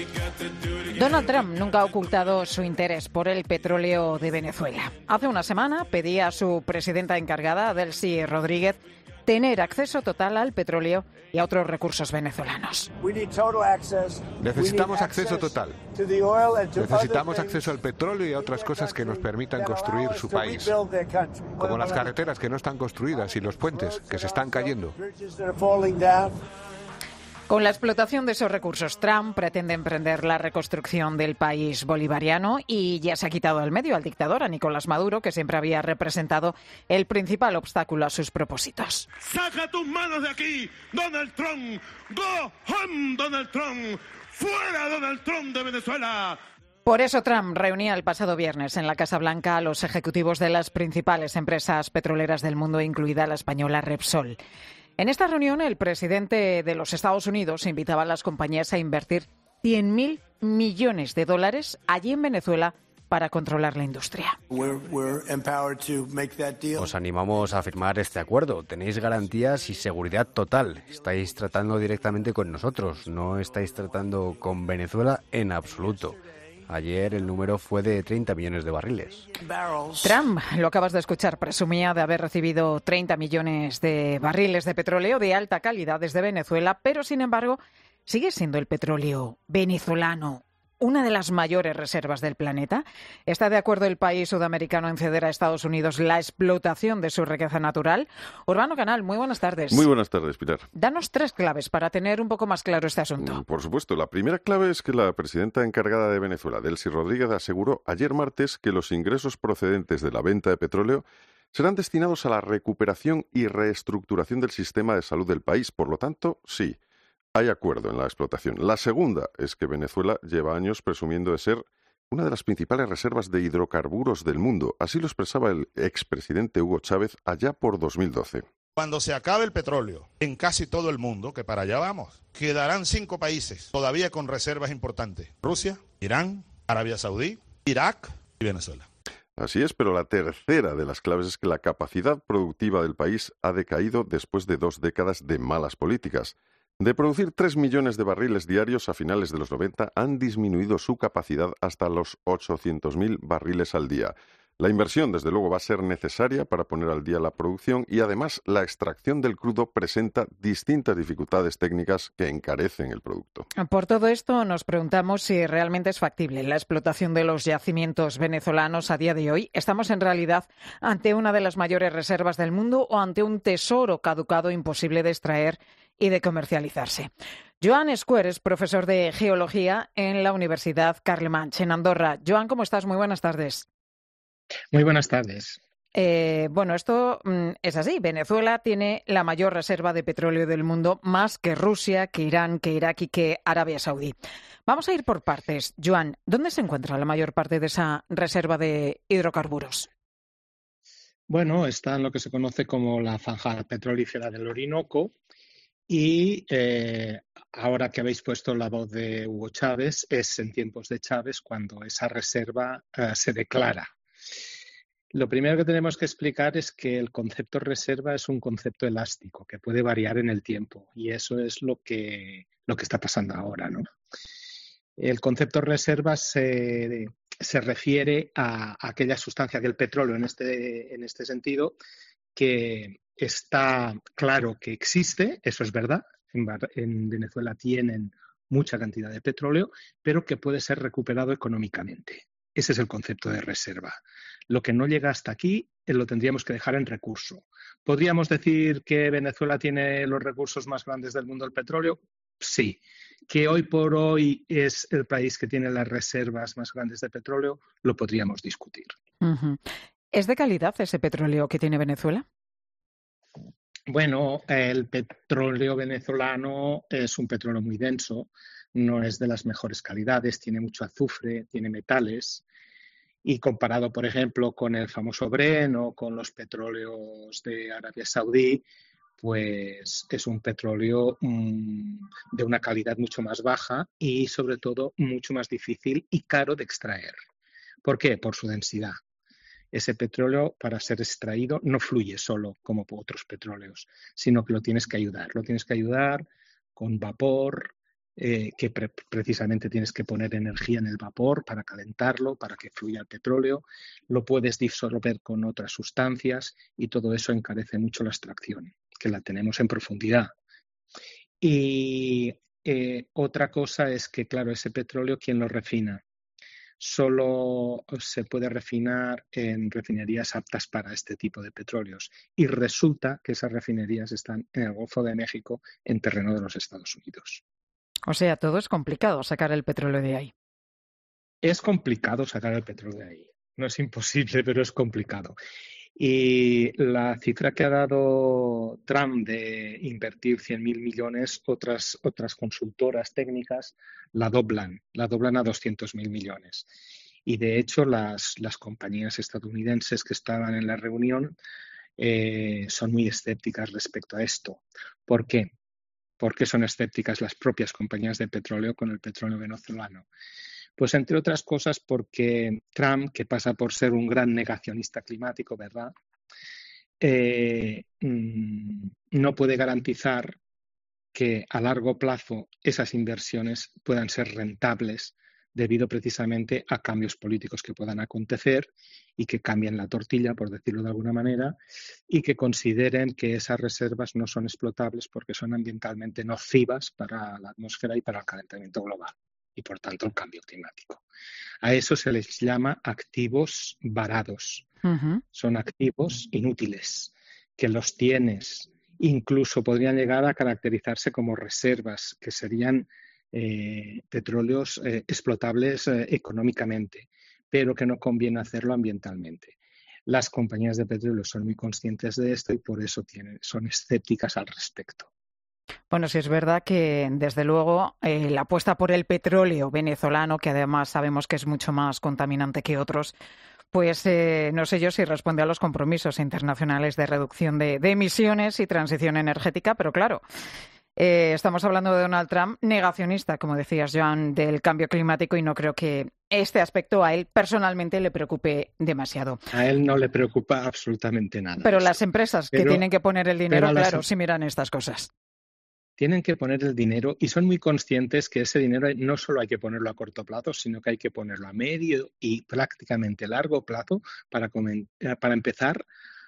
Donald Trump nunca ha ocultado su interés por el petróleo de Venezuela. Hace una semana pedía a su presidenta encargada, Delcy Rodríguez, tener acceso total al petróleo y a otros recursos venezolanos. Necesitamos acceso total. Necesitamos acceso al petróleo y a otras cosas que nos permitan construir su país, como las carreteras que no están construidas y los puentes que se están cayendo. Con la explotación de esos recursos, Trump pretende emprender la reconstrucción del país bolivariano y ya se ha quitado del medio al dictador, a Nicolás Maduro, que siempre había representado el principal obstáculo a sus propósitos. ¡Saca tus manos de aquí, Donald Trump! ¡Go home, Donald Trump! ¡Fuera, Donald Trump de Venezuela! Por eso Trump reunía el pasado viernes en la Casa Blanca a los ejecutivos de las principales empresas petroleras del mundo, incluida la española Repsol. En esta reunión, el presidente de los Estados Unidos invitaba a las compañías a invertir 100.000 millones de dólares allí en Venezuela para controlar la industria. Os animamos a firmar este acuerdo. Tenéis garantías y seguridad total. Estáis tratando directamente con nosotros. No estáis tratando con Venezuela en absoluto. Ayer el número fue de 30 millones de barriles. Trump, lo acabas de escuchar, presumía de haber recibido 30 millones de barriles de petróleo de alta calidad desde Venezuela, pero sin embargo sigue siendo el petróleo venezolano una de las mayores reservas del planeta. ¿Está de acuerdo el país sudamericano en ceder a Estados Unidos la explotación de su riqueza natural? Urbano Canal, muy buenas tardes. Muy buenas tardes, Pilar. Danos 3 claves para tener un poco más claro este asunto. Por supuesto. La primera clave es que la presidenta encargada de Venezuela, Delcy Rodríguez, aseguró ayer martes que los ingresos procedentes de la venta de petróleo serán destinados a la recuperación y reestructuración del sistema de salud del país. Por lo tanto, sí, hay acuerdo en la explotación. La segunda es que Venezuela lleva años presumiendo de ser una de las principales reservas de hidrocarburos del mundo. Así lo expresaba el expresidente Hugo Chávez allá por 2012. Cuando se acabe el petróleo en casi todo el mundo, que para allá vamos, quedarán 5 países todavía con reservas importantes: Rusia, Irán, Arabia Saudí, Irak y Venezuela. Así es, pero la tercera de las claves es que la capacidad productiva del país ha decaído después de 2 décadas de malas políticas. De producir 3 millones de barriles diarios a finales de los 90, han disminuido su capacidad hasta los 800.000 barriles al día. La inversión, desde luego, va a ser necesaria para poner al día la producción y, además, la extracción del crudo presenta distintas dificultades técnicas que encarecen el producto. Por todo esto, nos preguntamos si realmente es factible la explotación de los yacimientos venezolanos a día de hoy. ¿Estamos en realidad ante una de las mayores reservas del mundo o ante un tesoro caducado imposible de extraer y de comercializarse? Joan Square es profesor de Geología en la Universidad Carlemany, en Andorra. Joan, ¿cómo estás? Muy buenas tardes. Muy buenas tardes. Bueno, esto es así. Venezuela tiene la mayor reserva de petróleo del mundo, más que Rusia, que Irán, que Irak y que Arabia Saudí. Vamos a ir por partes. Joan, ¿dónde se encuentra la mayor parte de esa reserva de hidrocarburos? Bueno, está en lo que se conoce como la franja petrolífera del Orinoco y ahora que habéis puesto la voz de Hugo Chávez, es en tiempos de Chávez cuando esa reserva se declara. Lo primero que tenemos que explicar es que el concepto reserva es un concepto elástico que puede variar en el tiempo y eso es lo que está pasando ahora, ¿no? El concepto reserva se refiere a aquella sustancia del petróleo en este sentido que está claro que existe, eso es verdad. En Venezuela tienen mucha cantidad de petróleo, pero que puede ser recuperado económicamente. Ese es el concepto de reserva. Lo que no llega hasta aquí lo tendríamos que dejar en recurso. ¿Podríamos decir que Venezuela tiene los recursos más grandes del mundo del petróleo? Sí. ¿Que hoy por hoy es el país que tiene las reservas más grandes de petróleo? Lo podríamos discutir. Uh-huh. ¿Es de calidad ese petróleo que tiene Venezuela? Bueno, el petróleo venezolano es un petróleo muy denso, no es de las mejores calidades, tiene mucho azufre, tiene metales y comparado, por ejemplo, con el famoso Brent o con los petróleos de Arabia Saudí, pues es un petróleo de una calidad mucho más baja y sobre todo mucho más difícil y caro de extraer. ¿Por qué? Por su densidad. Ese petróleo, para ser extraído, no fluye solo como otros petróleos, sino que lo tienes que ayudar. Lo tienes que ayudar con vapor, que precisamente tienes que poner energía en el vapor para calentarlo, para que fluya el petróleo, lo puedes disolver con otras sustancias y todo eso encarece mucho la extracción, que la tenemos en profundidad. Y otra cosa es que, claro, ese petróleo, ¿quién lo refina? Solo se puede refinar en refinerías aptas para este tipo de petróleos. Y resulta que esas refinerías están en el Golfo de México, en terreno de los Estados Unidos. O sea, todo es complicado sacar el petróleo de ahí. Es complicado sacar el petróleo de ahí. No es imposible, pero es complicado. Y la cifra que ha dado Trump de invertir 100.000 millones, otras consultoras técnicas la doblan a 200.000 millones. Y de hecho las compañías estadounidenses que estaban en la reunión son muy escépticas respecto a esto. ¿Por qué? ¿Por qué son escépticas las propias compañías de petróleo con el petróleo venezolano? Pues entre otras cosas porque Trump, que pasa por ser un gran negacionista climático, ¿verdad? No puede garantizar que a largo plazo esas inversiones puedan ser rentables debido precisamente a cambios políticos que puedan acontecer y que cambien la tortilla, por decirlo de alguna manera, y que consideren que esas reservas no son explotables porque son ambientalmente nocivas para la atmósfera y para el calentamiento global y, por tanto, el cambio climático. A eso se les llama activos varados. Uh-huh. Son activos inútiles, que los tienes. Incluso podrían llegar a caracterizarse como reservas, que serían petróleos explotables económicamente, pero que no conviene hacerlo ambientalmente. Las compañías de petróleo son muy conscientes de esto y por eso son escépticas al respecto. Bueno, sí es verdad que, desde luego, la apuesta por el petróleo venezolano, que además sabemos que es mucho más contaminante que otros, pues no sé yo si responde a los compromisos internacionales de reducción de emisiones y transición energética, pero claro, estamos hablando de Donald Trump, negacionista, como decías, Joan, del cambio climático, y no creo que este aspecto a él personalmente le preocupe demasiado. A él no le preocupa absolutamente nada. Pero las empresas que tienen que poner el dinero, claro, sí miran estas cosas. Tienen que poner el dinero y son muy conscientes que ese dinero no solo hay que ponerlo a corto plazo, sino que hay que ponerlo a medio y prácticamente largo plazo para empezar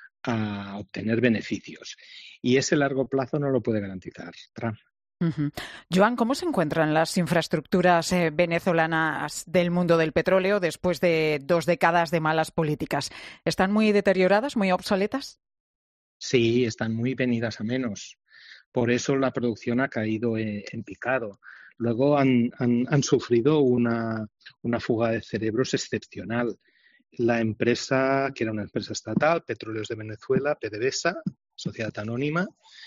a obtener beneficios. Y ese largo plazo no lo puede garantizar Trump. Uh-huh. Joan, ¿cómo se encuentran las infraestructuras venezolanas del mundo del petróleo después de 2 décadas de malas políticas? ¿Están muy deterioradas, muy obsoletas? Sí, están muy venidas a menos. Por eso la producción ha caído en picado. Luego han sufrido una fuga de cerebros excepcional. La empresa, que era una empresa estatal, Petróleos de Venezuela, PDVSA, Sociedad Anónima,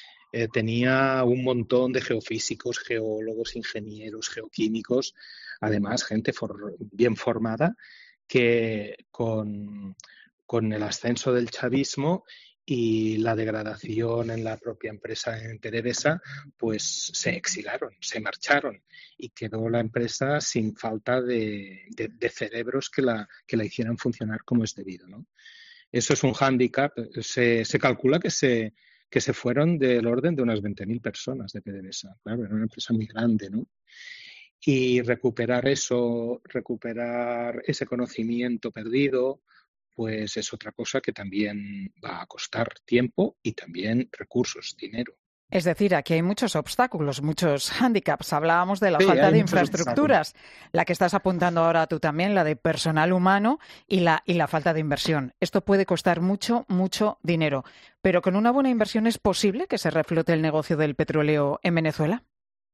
tenía un montón de geofísicos, geólogos, ingenieros, geoquímicos, además gente bien formada, que con el ascenso del chavismo y la degradación en la propia empresa en PDVSA, pues se exilaron, se marcharon y quedó la empresa sin falta de cerebros que la hicieran funcionar como es debido, ¿no? Eso es un hándicap. Se calcula que se fueron del orden de unas 20.000 personas de PDVSA. Claro, era una empresa muy grande, ¿no? Y recuperar ese conocimiento perdido, pues es otra cosa que también va a costar tiempo y también recursos, dinero. Es decir, aquí hay muchos obstáculos, muchos hándicaps. Hablábamos de la falta de infraestructuras, la que estás apuntando ahora tú también, la de personal humano y la falta de inversión. Esto puede costar mucho, mucho dinero. Pero ¿con una buena inversión es posible que se reflote el negocio del petróleo en Venezuela?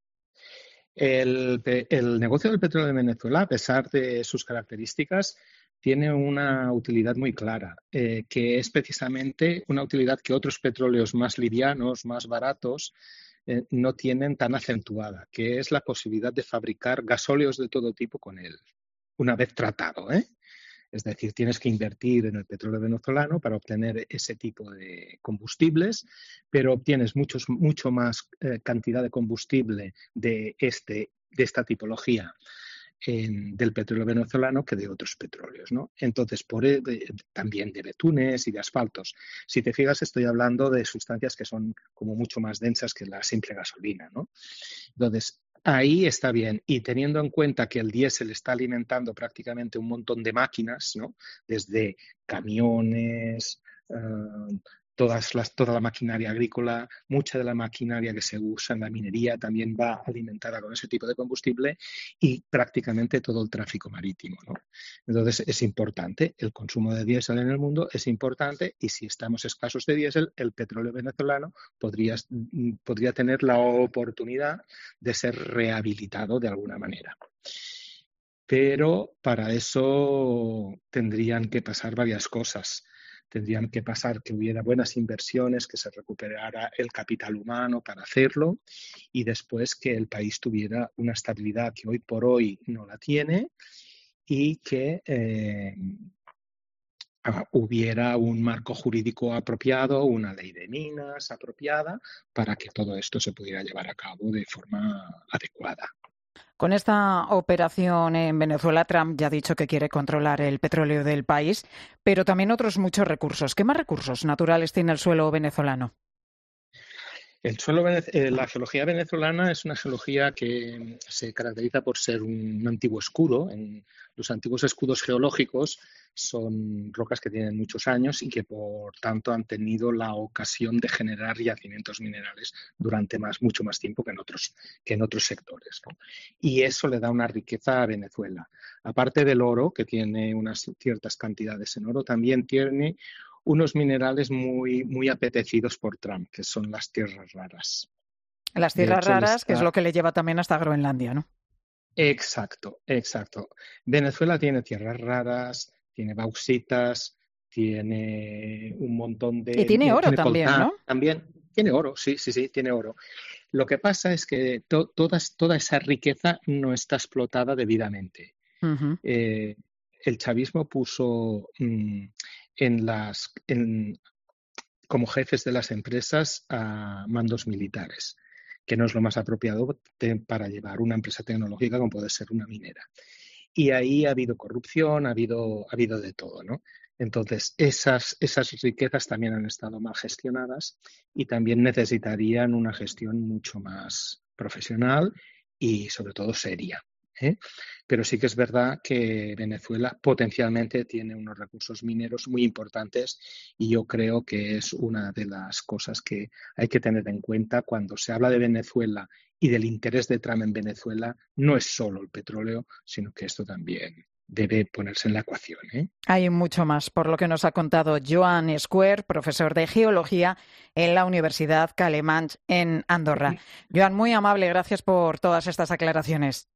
El negocio del petróleo en Venezuela, a pesar de sus características, tiene una utilidad muy clara, que es precisamente una utilidad que otros petróleos más livianos, más baratos, no tienen tan acentuada, que es la posibilidad de fabricar gasóleos de todo tipo con él, una vez tratado, ¿eh? Es decir, tienes que invertir en el petróleo venezolano para obtener ese tipo de combustibles, pero obtienes mucho más cantidad de combustible de esta tipología del petróleo venezolano que de otros petróleos, ¿no? Entonces, también de betunes y de asfaltos. Si te fijas, estoy hablando de sustancias que son como mucho más densas que la simple gasolina, ¿no? Entonces, Ahí está bien. Y teniendo en cuenta que el diésel está alimentando prácticamente un montón de máquinas, ¿no? Desde camiones, toda la maquinaria agrícola, mucha de la maquinaria que se usa en la minería también va alimentada con ese tipo de combustible y prácticamente todo el tráfico marítimo, ¿no? Entonces es importante, el consumo de diésel en el mundo es importante y si estamos escasos de diésel, el petróleo venezolano podría tener la oportunidad de ser rehabilitado de alguna manera. Pero para eso tendrían que pasar varias cosas. Tendrían que pasar que hubiera buenas inversiones, que se recuperara el capital humano para hacerlo y después que el país tuviera una estabilidad que hoy por hoy no la tiene y que hubiera un marco jurídico apropiado, una ley de minas apropiada para que todo esto se pudiera llevar a cabo de forma adecuada. Con esta operación en Venezuela, Trump ya ha dicho que quiere controlar el petróleo del país, pero también otros muchos recursos. ¿Qué más recursos naturales tiene el suelo venezolano? La geología venezolana es una geología que se caracteriza por ser un antiguo escudo. Los antiguos escudos geológicos son rocas que tienen muchos años y que por tanto han tenido la ocasión de generar yacimientos minerales durante mucho más tiempo que en otros sectores, ¿no? Y eso le da una riqueza a Venezuela. Aparte del oro, que tiene unas ciertas cantidades en oro, también tiene unos minerales muy, muy apetecidos por Trump, que son las tierras raras. Las tierras raras, que es lo que le lleva también hasta Groenlandia, ¿no? Exacto. Venezuela tiene tierras raras, tiene bauxitas, tiene un montón de... Y tiene oro también, ¿no? También tiene oro, sí, tiene oro. Lo que pasa es que toda esa riqueza no está explotada debidamente. Uh-huh. El chavismo puso como jefes de las empresas a mandos militares, que no es lo más apropiado para llevar una empresa tecnológica como puede ser una minera. Y ahí ha habido corrupción, ha habido de todo, ¿no? Entonces, esas riquezas también han estado mal gestionadas y también necesitarían una gestión mucho más profesional y, sobre todo, seria. Pero sí que es verdad que Venezuela potencialmente tiene unos recursos mineros muy importantes y yo creo que es una de las cosas que hay que tener en cuenta cuando se habla de Venezuela y del interés de Trump en Venezuela. No es solo el petróleo, sino que esto también debe ponerse en la ecuación. Hay mucho más, por lo que nos ha contado Joan Square, profesor de Geología en la Universidad Calemans en Andorra. Joan, muy amable, gracias por todas estas aclaraciones.